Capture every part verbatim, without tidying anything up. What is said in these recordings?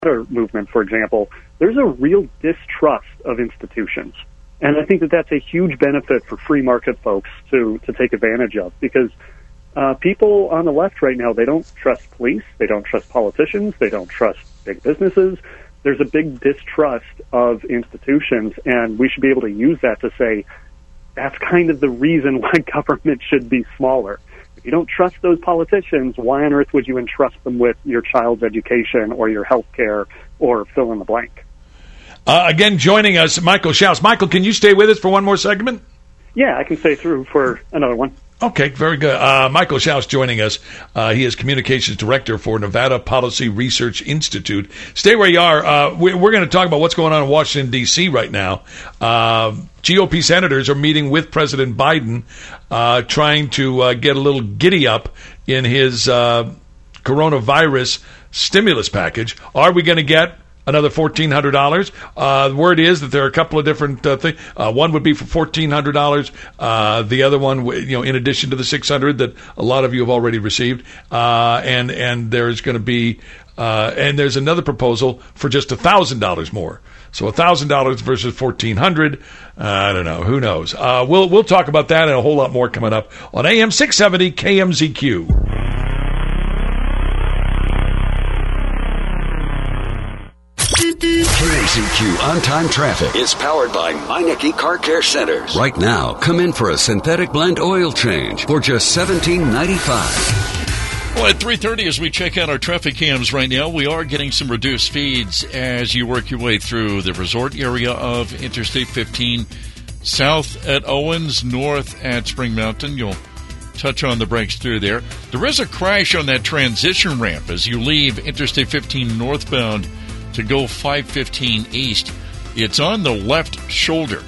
movement, for example, there's a real distrust of institutions. And I think that that's a huge benefit for free market folks to, to take advantage of, because uh, people on the left right now, they don't trust police, they don't trust politicians, they don't trust big businesses. There's a big distrust of institutions, and we should be able to use that to say that's kind of the reason why government should be smaller. If you don't trust those politicians, why on earth would you entrust them with your child's education or your health care or fill in the blank? Uh, again, joining us, Michael Schaus. Michael, can you stay with us for one more segment? Yeah, I can stay through for another one. Okay, very good. Uh, Michael Schaus joining us. Uh, he is Communications Director for Nevada Policy Research Institute. Stay where you are. Uh, we, we're going to talk about what's going on in Washington, D C right now. Uh, G O P senators are meeting with President Biden, uh, trying to uh, get a little giddy up in his uh, coronavirus stimulus package. Are we going to get another fourteen hundred dollars? Uh, the word is that there are a couple of different uh, things. Uh, one would be for fourteen hundred dollars. Uh, the other one, you know, in addition to the six hundred dollars that a lot of you have already received. Uh, and and there's going to be, uh, and there's another proposal for just one thousand dollars more. So one thousand dollars versus fourteen hundred dollars. Uh, I don't know. Who knows? Uh, we'll, we'll talk about that and a whole lot more coming up on A M six seventy K M Z Q. K M Z Q On-Time Traffic is powered by Meineke Car Care Centers. Right now, come in for a synthetic blend oil change for just seventeen ninety-five. Well, at three thirty, as we check out our traffic cams right now, we are getting some reduced speeds as you work your way through the resort area of Interstate fifteen, south at Owens, north at Spring Mountain. You'll touch on the brakes through there. There is a crash on that transition ramp as you leave Interstate fifteen northbound to go five fifteen east. It's on the left shoulder,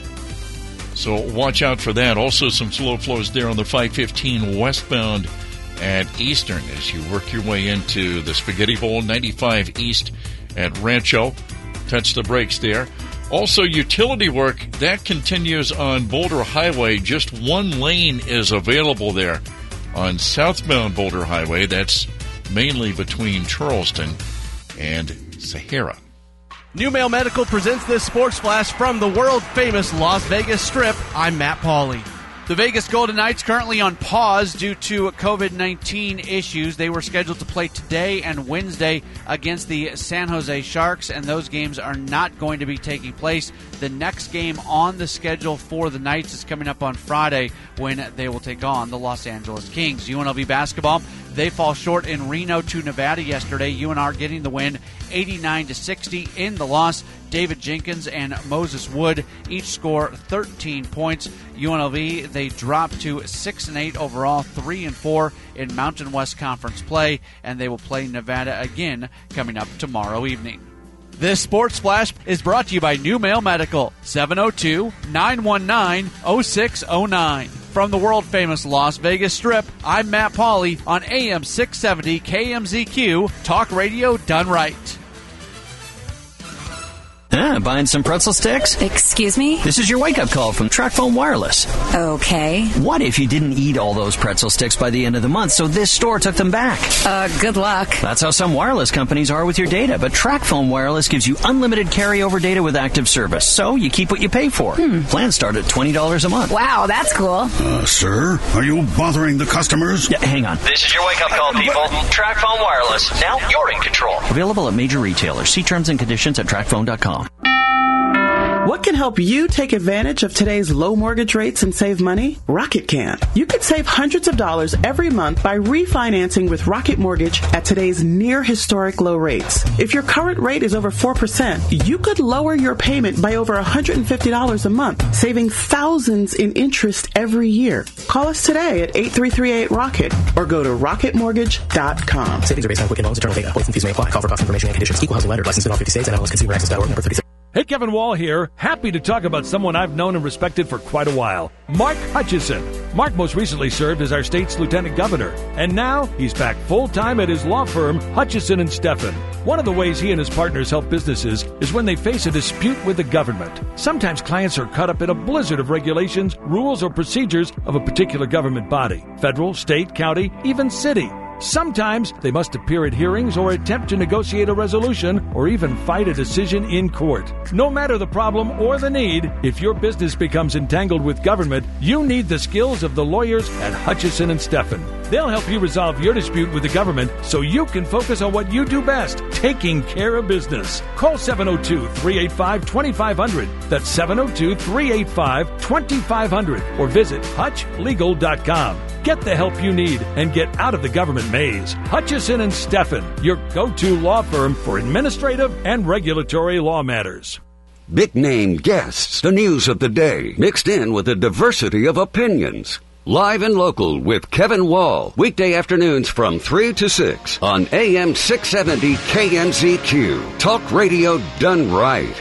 so watch out for that. Also some slow flows there on the five fifteen westbound at Eastern as you work your way into the Spaghetti Bowl. Ninety-five east at Rancho. Touch the brakes there. Also utility work that continues on Boulder Highway. Just one lane is available there on southbound Boulder Highway. That's mainly between Charleston and Sahara. New Mail Medical presents this sports flash from the world-famous Las Vegas Strip. I'm Matt Pauley. The Vegas Golden Knights currently on pause due to covid nineteen issues. They were scheduled to play today and Wednesday against the San Jose Sharks, and those games are not going to be taking place. The next game on the schedule for the Knights is coming up on Friday when they will take on the Los Angeles Kings. U N L V basketball, they fall short in Reno to Nevada yesterday. U N R getting the win eighty-nine to sixty in the loss. David Jenkins and Moses Wood each score thirteen points. U N L V, they drop to six and eight overall, three and four in Mountain West Conference play, and they will play Nevada again coming up tomorrow evening. This Sports Flash is brought to you by New Mail Medical, seven oh two, nine one nine, oh six oh nine. From the world-famous Las Vegas Strip, I'm Matt Pauley on A M six seventy K M Z Q, talk radio done right. Ah, buying some pretzel sticks? Excuse me? This is your wake-up call from TracFone Wireless. Okay. What if you didn't eat all those pretzel sticks by the end of the month, so this store took them back? Uh, good luck. That's how some wireless companies are with your data, but TracFone Wireless gives you unlimited carryover data with active service, so you keep what you pay for. Hmm. Plans start at twenty dollars a month. Wow, that's cool. Uh, sir, are you bothering the customers? Yeah, hang on. This is your wake-up call, people. TracFone Wireless. Now you're in control. Available at major retailers. See terms and conditions at track phone dot com. What can help you take advantage of today's low mortgage rates and save money? Rocket can. You could save hundreds of dollars every month by refinancing with Rocket Mortgage at today's near historic low rates. If your current rate is over four percent, you could lower your payment by over one hundred fifty dollars a month, saving thousands in interest every year. Call us today at eight three three eight ROCKET or go to rocket mortgage dot com. Savings are based on Quicken Loans, internal data. Points and fees may apply. Call for cost information and conditions. Equal housing lender. Licensed in all fifty states. N M L S Consumer Access dot org. Number thirty-six. Hey, Kevin Wall here. Happy to talk about someone I've known and respected for quite a while. Mark Hutchison. Mark most recently served as our state's lieutenant governor, and now he's back full-time at his law firm, Hutchison and Steffen. One of the ways he and his partners help businesses is when they face a dispute with the government. Sometimes clients are caught up in a blizzard of regulations, rules, or procedures of a particular government body, federal, state, county, even city. Sometimes they must appear at hearings or attempt to negotiate a resolution or even fight a decision in court. No matter the problem or the need, if your business becomes entangled with government, you need the skills of the lawyers at Hutchison and Steffen. They'll help you resolve your dispute with the government so you can focus on what you do best, taking care of business. Call seven oh two, three eight five, two five zero zero. That's seven oh two, three eight five, two five zero zero. Or visit hutch legal dot com. Get the help you need and get out of the government maze. Hutchison and Steffen, your go-to law firm for administrative and regulatory law matters. Big name guests, the news of the day, mixed in with a diversity of opinions. Live and local with Kevin Wall, weekday afternoons from three to six on A M six seventy K N Z Q. Talk radio done right.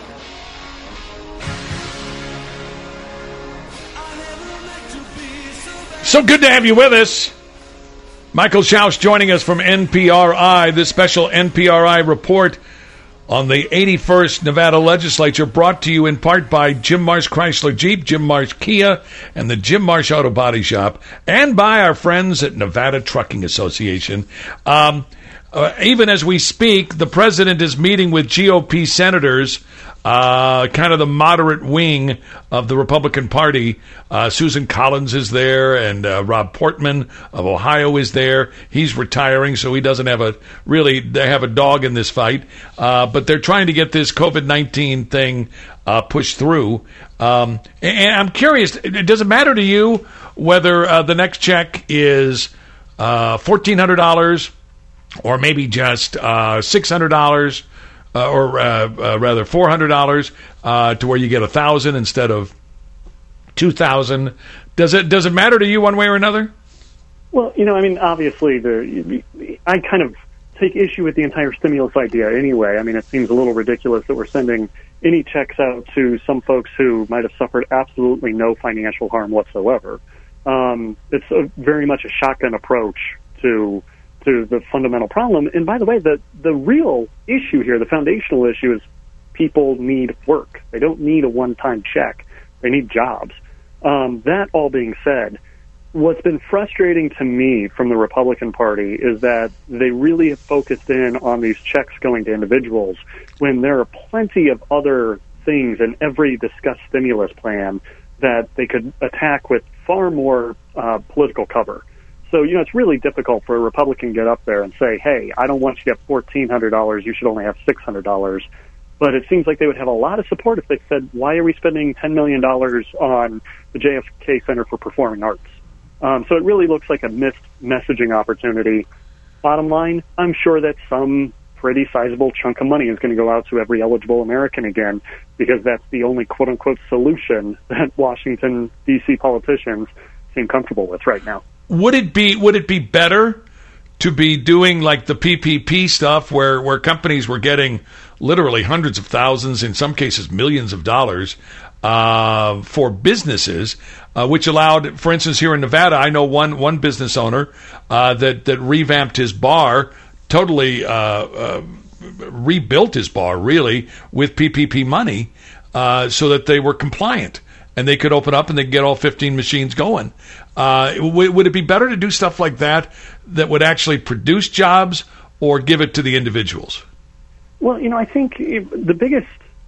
So good to have you with us. Michael Schaus joining us from N P R I. This special N P R I report on the eighty-first Nevada Legislature, brought to you in part by Jim Marsh Chrysler Jeep, Jim Marsh Kia, and the Jim Marsh Auto Body Shop, and by our friends at Nevada Trucking Association. Um, uh, even as we speak, the president is meeting with G O P senators, uh, kind of the moderate wing of the Republican Party. Uh, Susan Collins is there, and uh, Rob Portman of Ohio is there. He's retiring, so he doesn't have a really they have a dog in this fight. Uh, but they're trying to get this COVID nineteen thing uh, pushed through. Um, and, and I'm curious, does it matter to you whether uh, the next check is uh, fourteen hundred dollars or maybe just uh, six hundred dollars? Uh, or uh, uh, rather four hundred dollars uh, to where you get one thousand dollars instead of two thousand dollars. Does it does it matter to you one way or another? Well, you know, I mean, obviously, the I kind of take issue with the entire stimulus idea anyway. I mean, it seems a little ridiculous that we're sending any checks out to some folks who might have suffered absolutely no financial harm whatsoever. Um, it's a, very much a shotgun approach to to the fundamental problem. And by the way, the, the real issue here, the foundational issue, is people need work. They don't need a one-time check. They need jobs. Um, that all being said, what's been frustrating to me from the Republican Party is that they really have focused in on these checks going to individuals when there are plenty of other things in every discussed stimulus plan that they could attack with far more uh, political cover. So, you know, it's really difficult for a Republican to get up there and say, hey, I don't want you to get fourteen hundred dollars, you should only have six hundred dollars. But it seems like they would have a lot of support if they said, why are we spending ten million dollars on the J F K Center for Performing Arts? Um, so it really looks like a missed messaging opportunity. Bottom line, I'm sure that some pretty sizable chunk of money is going to go out to every eligible American again, because that's the only quote-unquote solution that Washington, D C politicians seem comfortable with right now. Would it be would it be better to be doing like the P P P stuff where, where companies were getting literally hundreds of thousands, in some cases millions of dollars uh, for businesses, uh, which allowed, for instance, here in Nevada, I know one one business owner uh, that, that revamped his bar, totally uh, uh, rebuilt his bar, really, with P P P money uh, so that they were compliant. And they could open up and they could get all fifteen machines going. Uh, w- would it be better to do stuff like that that would actually produce jobs, or give it to the individuals? Well, you know, I think the biggest,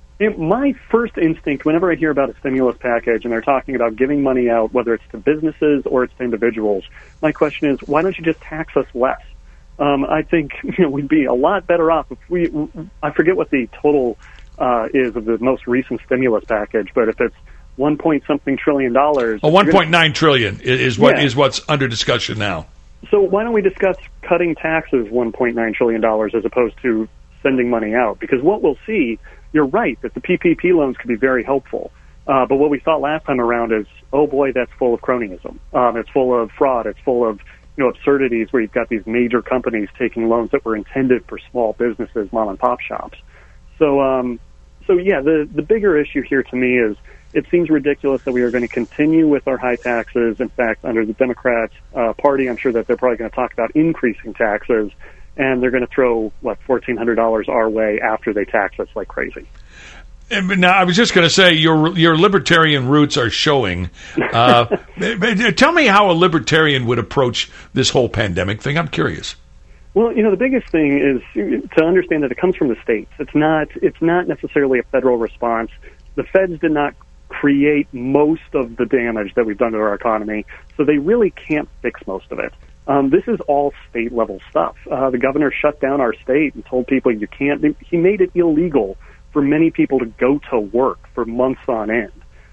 my first instinct whenever I hear about a stimulus package and they're talking about giving money out, whether it's to businesses or it's to individuals, my question is, why don't you just tax us less? Um, I think you know, we'd be a lot better off if we, I forget what the total uh, is of the most recent stimulus package, but if it's one point something trillion dollars. Oh, one point nine trillion is what yeah. is what's under discussion now. So why don't we discuss cutting taxes one point nine trillion dollars as opposed to sending money out? Because what we'll see, you're right, that the P P P loans could be very helpful. Uh, but what we thought last time around is, oh boy, that's full of cronyism. Um, it's full of fraud. It's full of you know absurdities where you've got these major companies taking loans that were intended for small businesses, mom and pop shops. So, um, so yeah, the the bigger issue here to me is, it seems ridiculous that we are going to continue with our high taxes. In fact, under the Democrat uh, Party, I'm sure that they're probably going to talk about increasing taxes, and they're going to throw, what, fourteen hundred dollars our way after they tax us like crazy. Now, I was just going to say your your libertarian roots are showing. Uh, tell me how a libertarian would approach this whole pandemic thing. I'm curious. Well, you know, the biggest thing is to understand that it comes from the states. It's not it's not necessarily a federal response. The feds did not create most of the damage that we've done to our economy, so they really can't fix most of it. Um, this is all state-level stuff. Uh, the governor shut down our state and told people you can't. He made it illegal for many people to go to work for months on end.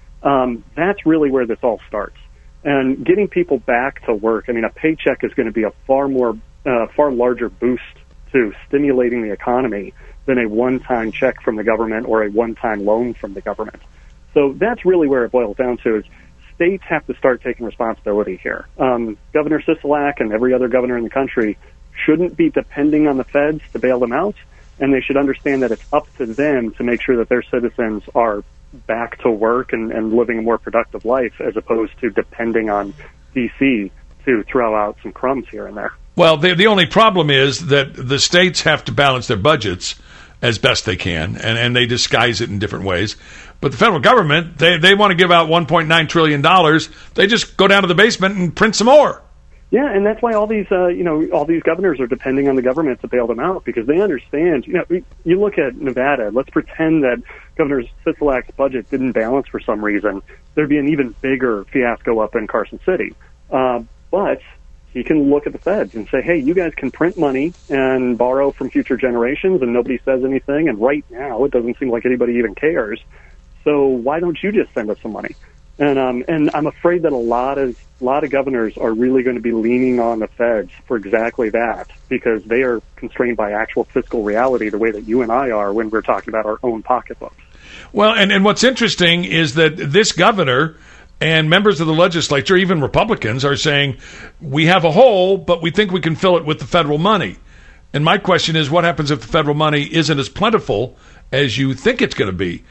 Um, that's really where this all starts. And getting people back to work, I mean, a paycheck is going to be a far more, uh, far larger boost to stimulating the economy than a one-time check from the government or a one-time loan from the government. So that's really where it boils down to is states have to start taking responsibility here. Um, Governor Sisolak and every other governor in the country shouldn't be depending on the feds to bail them out. And they should understand that it's up to them to make sure that their citizens are back to work and, and living a more productive life as opposed to depending on D C to throw out some crumbs here and there. Well, the, the only problem is that the states have to balance their budgets as best they can, and, and they disguise it in different ways. But the federal government, they, they want to give out one point nine trillion dollars. They just go down to the basement and print some more. Yeah, and that's why all these, uh, you know, all these governors are depending on the government to bail them out because they understand. You know, you look at Nevada. Let's pretend that Governor Sisolak's budget didn't balance for some reason. There'd be an even bigger fiasco up in Carson City. Uh, but he can look at the feds and say, "Hey, you guys can print money and borrow from future generations, and nobody says anything. And right now, it doesn't seem like anybody even cares. So why don't you just send us some money?" And um, and I'm afraid that a lot of a lot of governors are really going to be leaning on the feds for exactly that because they are constrained by actual fiscal reality the way that you and I are when we're talking about our own pocketbooks. Well, and, and what's interesting is that this governor and members of the legislature, even Republicans, are saying we have a hole, but we think we can fill it with the federal money. And my question is, what happens if the federal money isn't as plentiful as you think it's going to be?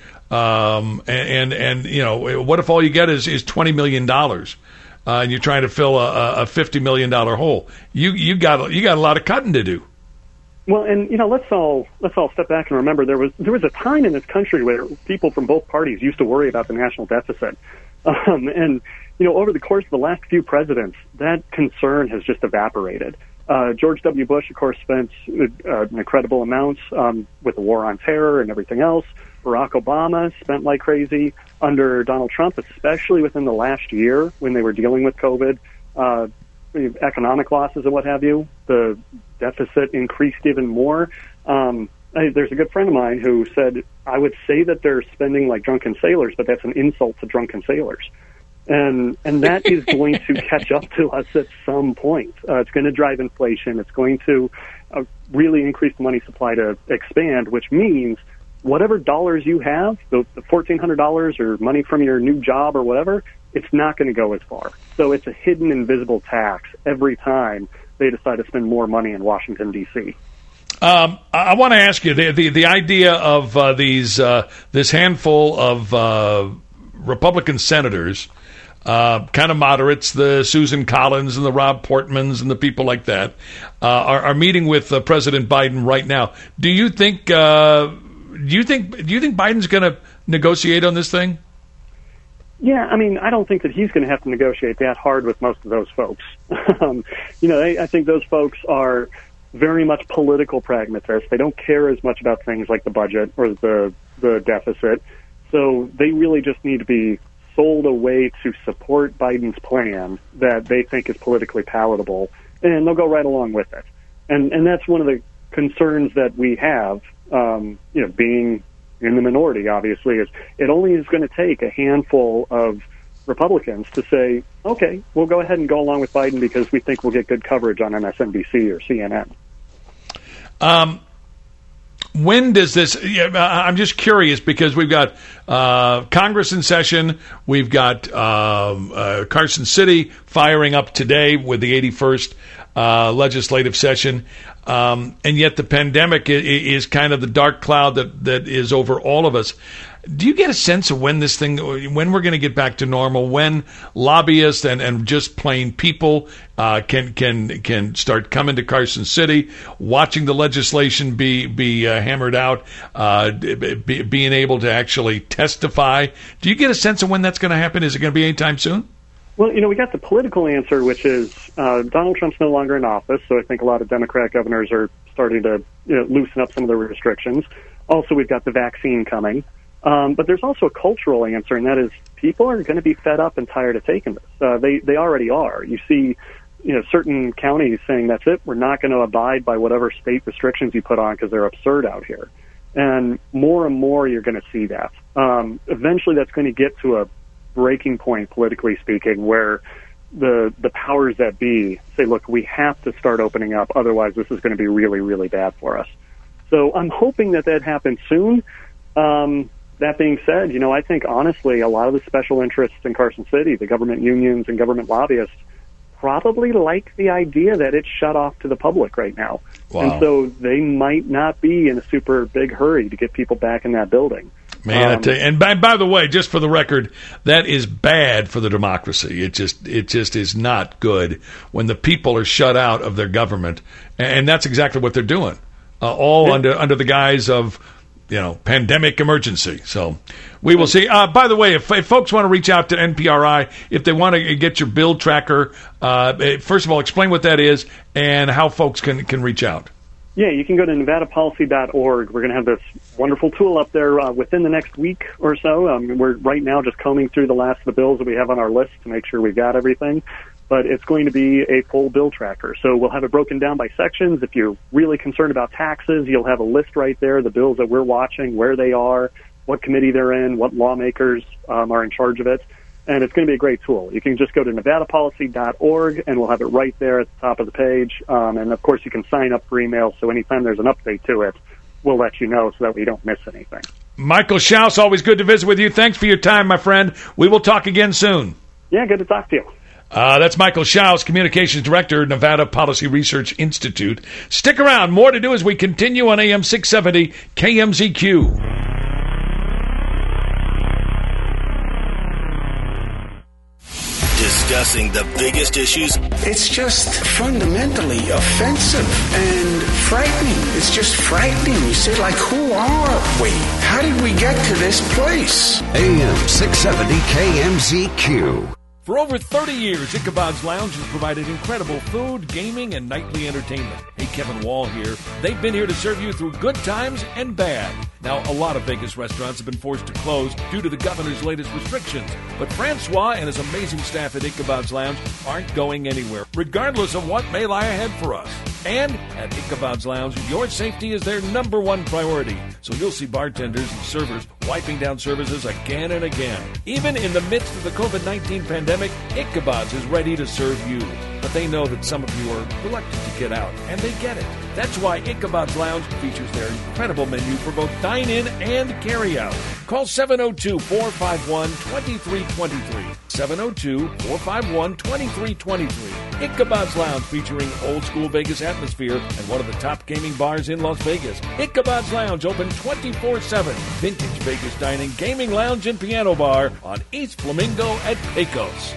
Um, and, and, and, you know, what if all you get is, is twenty million dollars uh, and you're trying to fill a, a fifty million dollars hole? You, you got, you got a lot of cutting to do. Well, and, you know, let's all, let's all step back and remember there was, there was a time in this country where people from both parties used to worry about the national deficit. Um, and, you know, over the course of the last few presidents, that concern has just evaporated. Uh, George W. Bush, of course, spent uh, an incredible amount um, with the war on terror and everything else. Barack Obama spent like crazy. Under Donald Trump, especially within the last year when they were dealing with COVID, uh, economic losses and what have you, the deficit increased even more. Um, I, there's a good friend of mine who said, I would say that they're spending like drunken sailors, but that's an insult to drunken sailors. And and that is going to catch up to us at some point. Uh, it's going to drive inflation. It's going to uh, really increase the money supply to expand, which means whatever dollars you have, the, the fourteen hundred dollars or money from your new job or whatever, it's not going to go as far. So it's a hidden, invisible tax every time they decide to spend more money in Washington, D C Um, I want to ask you, the, the, the idea of uh, these uh, this handful of uh, Republican senators, Uh, kind of moderates, the Susan Collins and the Rob Portmans and the people like that, uh, are, are meeting with uh, President Biden right now. Do you think? Uh, do you think? Do you think Biden's going to negotiate on this thing? Yeah, I mean, I don't think that he's going to have to negotiate that hard with most of those folks. um, you know, I, I think those folks are very much political pragmatists. They don't care as much about things like the budget or the the deficit. So they really just need to be sold a way to support Biden's plan that they think is politically palatable, and they'll go right along with it. And and that's one of the concerns that we have, um, you know, being in the minority, obviously, is it only is going to take a handful of Republicans to say, okay, we'll go ahead and go along with Biden because we think we'll get good coverage on M S N B C or C N N. Um. When does this, I'm just curious because we've got uh, Congress in session, we've got um, uh, Carson City firing up today with the eighty-first. uh, legislative session, um, and yet the pandemic is, is kind of the dark cloud that, that is over all of us. Do you get a sense of when this thing, when we're going to get back to normal, when lobbyists and, and just plain people uh, can can can start coming to Carson City, watching the legislation be be uh, hammered out, uh, be, being able to actually testify? Do you get a sense of when that's going to happen? Is it going to be anytime soon? Well, you know, we got the political answer, which is uh, Donald Trump's no longer in office, so I think a lot of Democrat governors are starting to you know, loosen up some of the restrictions. Also, we've got the vaccine coming. Um, but there's also a cultural answer, and that is people are going to be fed up and tired of taking this. Uh, they they already are. You see, you know, certain counties saying that's it. We're not going to abide by whatever state restrictions you put on because they're absurd out here. And more and more, you're going to see that. Um, eventually, that's going to get to a breaking point, politically speaking, where the the powers that be say, "Look, we have to start opening up. Otherwise, this is going to be really, really bad for us." So I'm hoping that that happens soon. Um, That being said, you know, I think honestly a lot of the special interests in Carson City, the government unions and government lobbyists, probably like the idea that it's shut off to the public right now. Wow. And so they might not be in a super big hurry to get people back in that building. Man, um, I tell you, and by, by the way, just for the record, that is bad for the democracy. It just it just is not good when the people are shut out of their government, and that's exactly what they're doing, uh, all yeah. under under the guise of, you know, pandemic emergency. So we will see. Uh, by the way, if, if folks want to reach out to N P R I, if they want to get your bill tracker, uh, first of all, explain what that is and how folks can, can reach out. Yeah, you can go to nevada policy dot org. We're going to have this wonderful tool up there uh, within the next week or so. Um, we're right now just combing through the last of the bills that we have on our list to make sure we've got everything. But it's going to be a full bill tracker. So we'll have it broken down by sections. If you're really concerned about taxes, you'll have a list right there, the bills that we're watching, where they are, what committee they're in, what lawmakers um, are in charge of it. And it's going to be a great tool. You can just go to nevada policy dot org, and we'll have it right there at the top of the page. Um, and, of course, you can sign up for email, so anytime there's an update to it, we'll let you know so that we don't miss anything. Michael Schaus, always good to visit with you. Thanks for your time, my friend. We will talk again soon. Yeah, good to talk to you. Uh, that's Michael Schaus, Communications Director, Nevada Policy Research Institute. Stick around. More to do as we continue on A M six seventy K M Z Q. Discussing the biggest issues. It's just fundamentally offensive and frightening. It's just frightening. You say, like, who are we? How did we get to this place? A M six seventy K M Z Q. For over thirty years, Ichabod's Lounge has provided incredible food, gaming, and nightly entertainment. Hey, Kevin Wall here. They've been here to serve you through good times and bad. Now, a lot of Vegas restaurants have been forced to close due to the governor's latest restrictions. But Francois and his amazing staff at Ichabod's Lounge aren't going anywhere, regardless of what may lie ahead for us. And at Ichabod's Lounge, your safety is their number one priority. So you'll see bartenders and servers wiping down services again and again. Even in the midst of the covid nineteen pandemic, Ichabod's is ready to serve you. But they know that some of you are reluctant to get out, and they get it. That's why Ichabod's Lounge features their incredible menu for both dine-in and carry-out. Call seven oh two, four five one, two three two three. seven oh two, four five one, two three two three. Ichabod's Lounge, featuring old-school Vegas atmosphere and one of the top gaming bars in Las Vegas. Ichabod's Lounge, open twenty-four seven. Vintage Vegas dining, gaming lounge, and piano bar on East Flamingo at Pecos.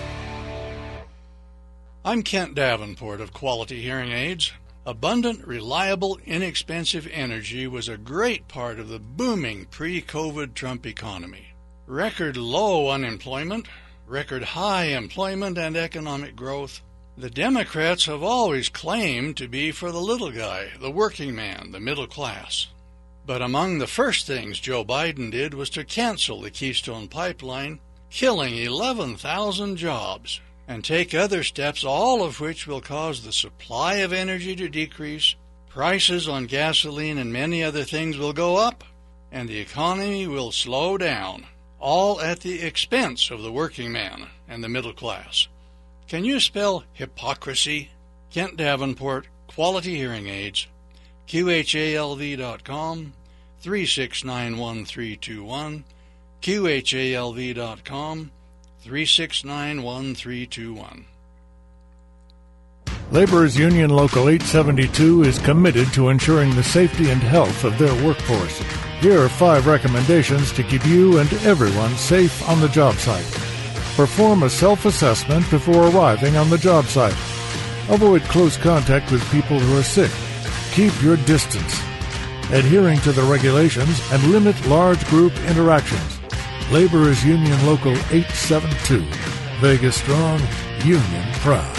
I'm Kent Davenport of Quality Hearing Aids. Abundant, reliable, inexpensive energy was a great part of the booming pre-COVID Trump economy. Record low unemployment, record high employment and economic growth. The Democrats have always claimed to be for the little guy, the working man, the middle class. But among the first things Joe Biden did was to cancel the Keystone Pipeline, killing eleven thousand jobs, and take other steps, all of which will cause the supply of energy to decrease, prices on gasoline and many other things will go up, and the economy will slow down, all at the expense of the working man and the middle class. Can you spell hypocrisy? Kent Davenport, Quality Hearing Aids, Q H A L V dot com, three six nine one three two one, Q H A L V dot com, three six nine one three two one. Laborers Union Local eight seventy-two is committed to ensuring the safety and health of their workforce. Here are five recommendations to keep you and everyone safe on the job site. Perform a self-assessment before arriving on the job site. Avoid close contact with people who are sick. Keep your distance. Adhering to the regulations and limit large group interactions. Laborers Union Local eight seventy-two. Vegas strong, union proud.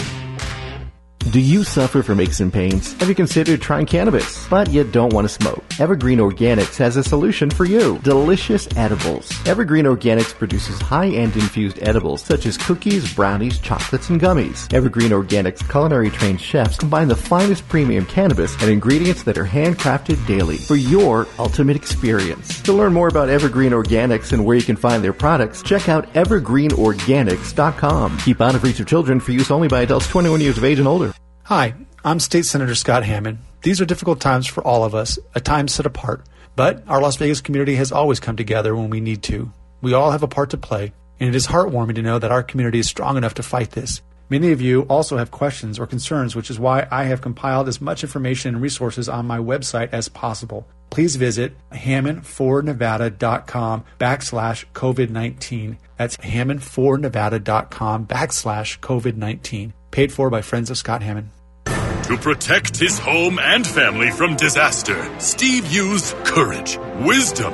Do you suffer from aches and pains? Have you considered trying cannabis, but you don't want to smoke? Evergreen Organics has a solution for you. Delicious edibles. Evergreen Organics produces high-end infused edibles such as cookies, brownies, chocolates, and gummies. Evergreen Organics culinary-trained chefs combine the finest premium cannabis and ingredients that are handcrafted daily for your ultimate experience. To learn more about Evergreen Organics and where you can find their products, check out evergreen organics dot com. Keep out of reach of children for use only by adults twenty-one years of age and older. Hi, I'm State Senator Scott Hammond. These are difficult times for all of us, a time set apart. But our Las Vegas community has always come together when we need to. We all have a part to play, and it is heartwarming to know that our community is strong enough to fight this. Many of you also have questions or concerns, which is why I have compiled as much information and resources on my website as possible. Please visit hammond for nevada dot com backslash COVID nineteen. That's hammond for nevada dot com backslash COVID nineteen. Paid for by Friends of Scott Hammond. To protect his home and family from disaster, Steve used courage, wisdom,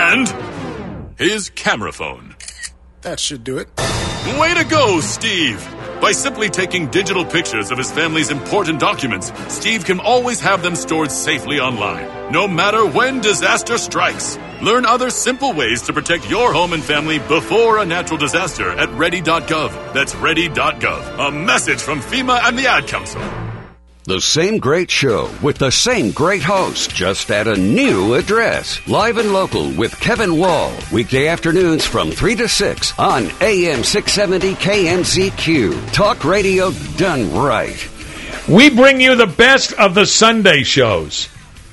and his camera phone. That should do it. Way to go, Steve! By simply taking digital pictures of his family's important documents, Steve can always have them stored safely online, no matter when disaster strikes. Learn other simple ways to protect your home and family before a natural disaster at ready dot gov. That's ready dot gov. A message from FEMA and the Ad Council. The same great show with the same great host, just at a new address. Live and local with Kevin Wall. Weekday afternoons from three to six on A M six seventy K M Z Q. Talk radio done right. We bring you the best of the Sunday shows.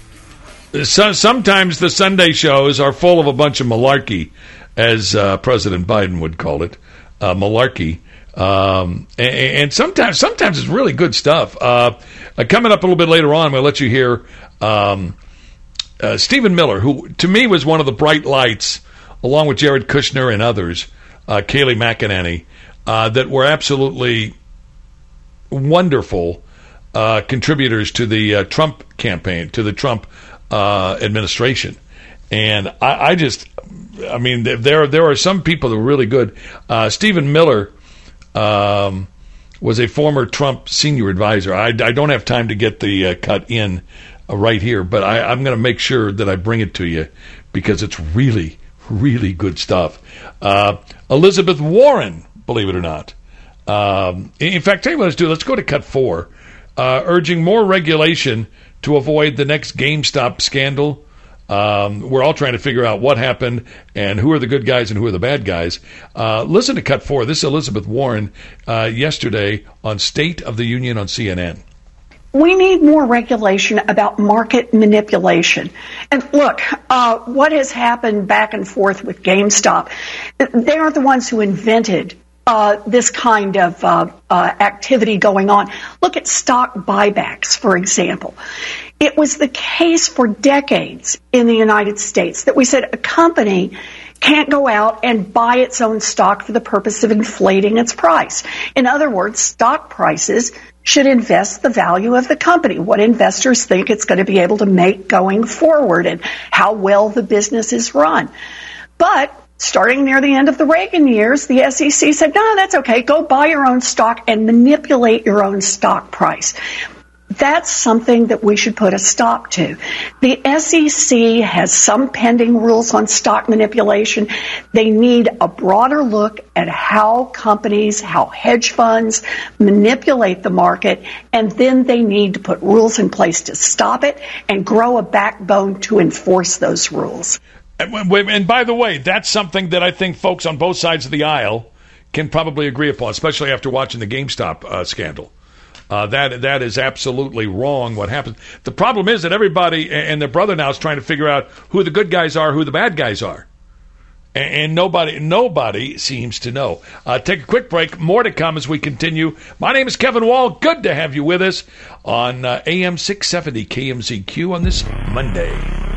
So, sometimes the Sunday shows are full of a bunch of malarkey, as uh, President Biden would call it, uh, malarkey. Um, and, and sometimes, sometimes it's really good stuff. Uh, uh, coming up a little bit later on, I'm going to let you hear um, uh, Stephen Miller, who to me was one of the bright lights, along with Jared Kushner and others, uh, Kayleigh McEnany, uh, that were absolutely wonderful uh, contributors to the uh, Trump campaign, to the Trump uh, administration. And I, I just, I mean, there there are some people that are really good. Uh, Stephen Miller Um, was a former Trump senior advisor. I, I don't have time to get the uh, cut in uh, right here, but I, I'm going to make sure that I bring it to you because it's really, really good stuff. Uh, Elizabeth Warren, believe it or not. Um, in fact, tell you what let's do. Let's go to cut four. Uh, urging more regulation to avoid the next GameStop scandal. Um, we're all trying to figure out what happened and who are the good guys and who are the bad guys. Uh, listen to Cut four. This is Elizabeth Warren uh, yesterday on State of the Union on C N N. We need more regulation about market manipulation. And look, uh, what has happened back and forth with GameStop, they aren't the ones who invented Uh, this kind of uh, uh, activity going on. Look at stock buybacks, for example. It was the case for decades in the United States that we said a company can't go out and buy its own stock for the purpose of inflating its price. In other words, stock prices should invest the value of the company, what investors think it's going to be able to make going forward and how well the business is run. But starting near the end of the Reagan years, the S E C said, no, that's okay. Go buy your own stock and manipulate your own stock price. That's something that we should put a stop to. The S E C has some pending rules on stock manipulation. They need a broader look at how companies, how hedge funds manipulate the market, and then they need to put rules in place to stop it and grow a backbone to enforce those rules. And by the way, that's something that I think folks on both sides of the aisle can probably agree upon, especially after watching the GameStop uh, scandal. Uh, that that is absolutely wrong what happened. The problem is that everybody and their brother now is trying to figure out who the good guys are, who the bad guys are. and, and nobody nobody seems to know. Uh, take a quick break. More to come as we continue. My name is Kevin Wall. Good to have you with us on uh, A M six seventy K M Z Q on this Monday.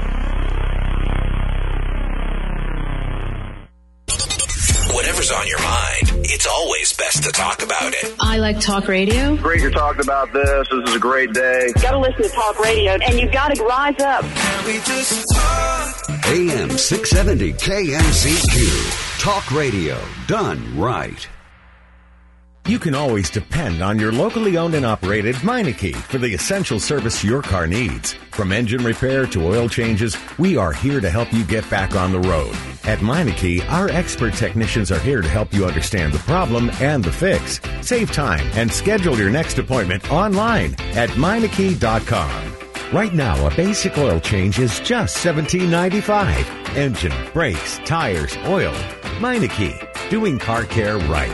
Whatever's on your mind, it's always best to talk about it. I like talk radio. Great you're talking about this. This is a great day. Got to listen to talk radio, and you got to rise up. We just talk. A M six seventy K M Z Q. Talk radio done right. You can always depend on your locally owned and operated Meineke for the essential service your car needs. From engine repair to oil changes, we are here to help you get back on the road. At Meineke, our expert technicians are here to help you understand the problem and the fix. Save time and schedule your next appointment online at Meineke dot com. Right now, a basic oil change is just seventeen ninety-five dollars. Engine, brakes, tires, oil. Meineke, doing car care right.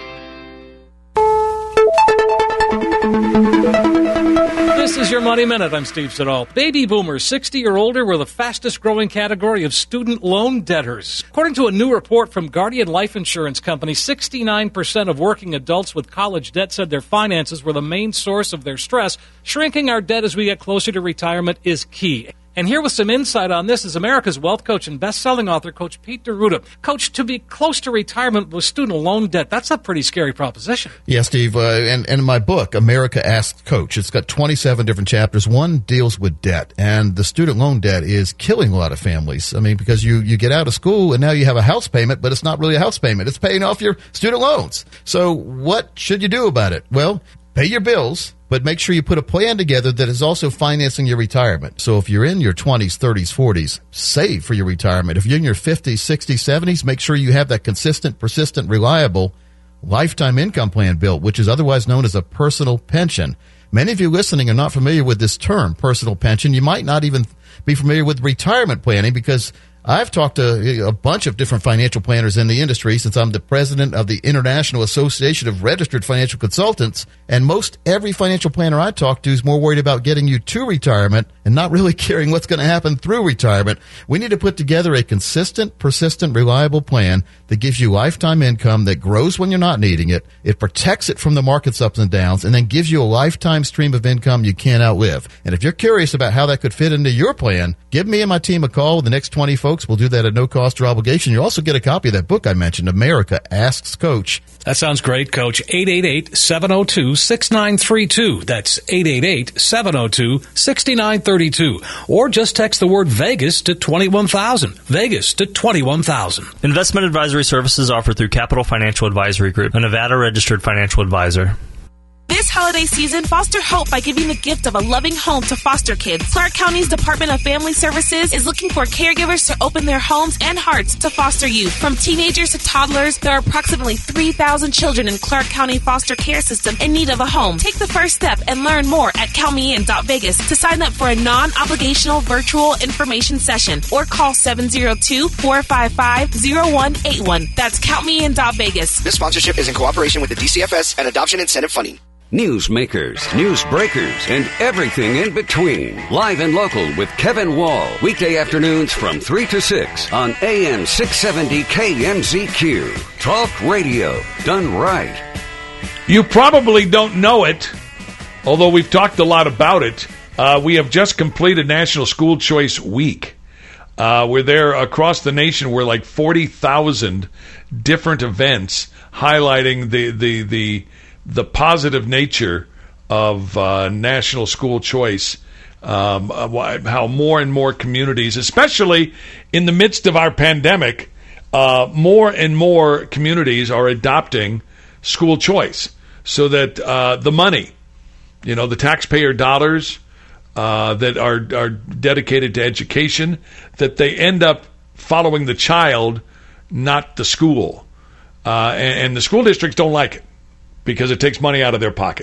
This is your Money Minute. I'm Steve Siddall. Baby boomers sixty or older were the fastest growing category of student loan debtors. According to a new report from Guardian Life Insurance Company, sixty-nine percent of working adults with college debt said their finances were the main source of their stress. Shrinking our debt as we get closer to retirement is key. And here with some insight on this is America's wealth coach and best-selling author, Coach Pete D'Arruda. Coach, to be close to retirement with student loan debt, that's a pretty scary proposition. Yeah, Steve, uh, and, and in my book, America Asks Coach, it's got twenty-seven different chapters. One deals with debt, and the student loan debt is killing a lot of families. I mean, because you, you get out of school, and now you have a house payment, but it's not really a house payment. It's paying off your student loans. So what should you do about it? Well, pay your bills, but make sure you put a plan together that is also financing your retirement. So if you're in your twenties, thirties, forties, save for your retirement. If you're in your fifties, sixties, seventies, make sure you have that consistent, persistent, reliable lifetime income plan built, which is otherwise known as a personal pension. Many of you listening are not familiar with this term, personal pension. You might not even be familiar with retirement planning, because I've talked to a bunch of different financial planners in the industry since I'm the president of the International Association of Registered Financial Consultants, and most every financial planner I talk to is more worried about getting you to retirement and not really caring what's going to happen through retirement. We need to put together a consistent, persistent, reliable plan that gives you lifetime income that grows when you're not needing it. It protects it from the market's ups and downs, and then gives you a lifetime stream of income you can't outlive. And if you're curious about how that could fit into your plan, give me and my team a call with the next twenty folks. We'll do that at no cost or obligation. You also get a copy of that book I mentioned, America Asks Coach. That sounds great, Coach. eight eight eight, seven oh two, six nine three two. That's eight eight eight, seven oh two, six nine three two. Or just text the word Vegas to twenty-one thousand. Vegas to twenty-one thousand. Investment advisory services offered through Capital Financial Advisory Group, a Nevada-registered financial advisor. This holiday season, foster hope by giving the gift of a loving home to foster kids. Clark County's Department of Family Services is looking for caregivers to open their homes and hearts to foster youth. From teenagers to toddlers, there are approximately three thousand children in Clark County foster care system in need of a home. Take the first step and learn more at count me in dot vegas to sign up for a non-obligational virtual information session, or call seven oh two, four five five, oh one eight one. That's count me in dot vegas. This sponsorship is in cooperation with the D C F S and Adoption Incentive Funding. Newsmakers, news breakers, and everything in between. Live and local with Kevin Wall. Weekday afternoons from three to six on A M six seventy K M Z Q. Talk radio done right. You probably don't know it, although we've talked a lot about it. Uh, we have just completed National School Choice Week. Uh, we're there across the nation. We're like forty thousand different events highlighting the the the the positive nature of uh, national school choice, um, how more and more communities, especially in the midst of our pandemic, uh, more and more communities are adopting school choice, so that uh, the money, you know, the taxpayer dollars uh, that are, are dedicated to education, that they end up following the child, not the school. Uh, and, and the school districts don't like it, because it takes money out of their pocket.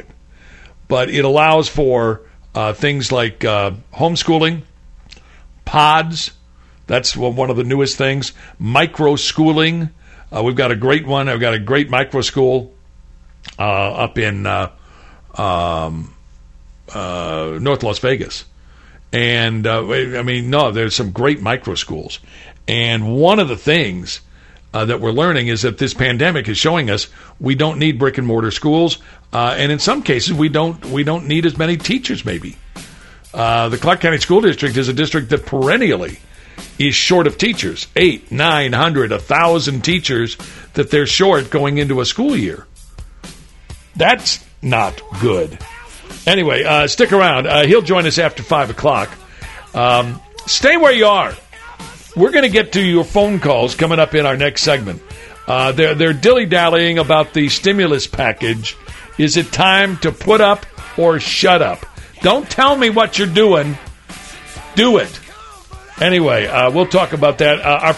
But it allows for uh, things like uh, homeschooling, pods, that's one of the newest things, micro-schooling. Uh, we've got a great one. I've got a great micro-school uh, up in uh, um, uh, North Las Vegas. And, uh, I mean, no, there's some great micro-schools. And one of the things uh, that we're learning is that this pandemic is showing us we don't need brick and mortar schools, uh, and in some cases we don't we don't need as many teachers. Maybe uh, the Clark County School District is a district that perennially is short of teachers, eight, nine hundred, a thousand teachers that they're short going into a school year. That's not good. Anyway, uh, stick around. Uh, he'll join us after five o'clock. Um, stay where you are. We're going to get to your phone calls coming up in our next segment. Uh, they're, they're dilly-dallying about the stimulus package. Is it time to put up or shut up? Don't tell me what you're doing. Do it. Anyway, uh, we'll talk about that. Uh, our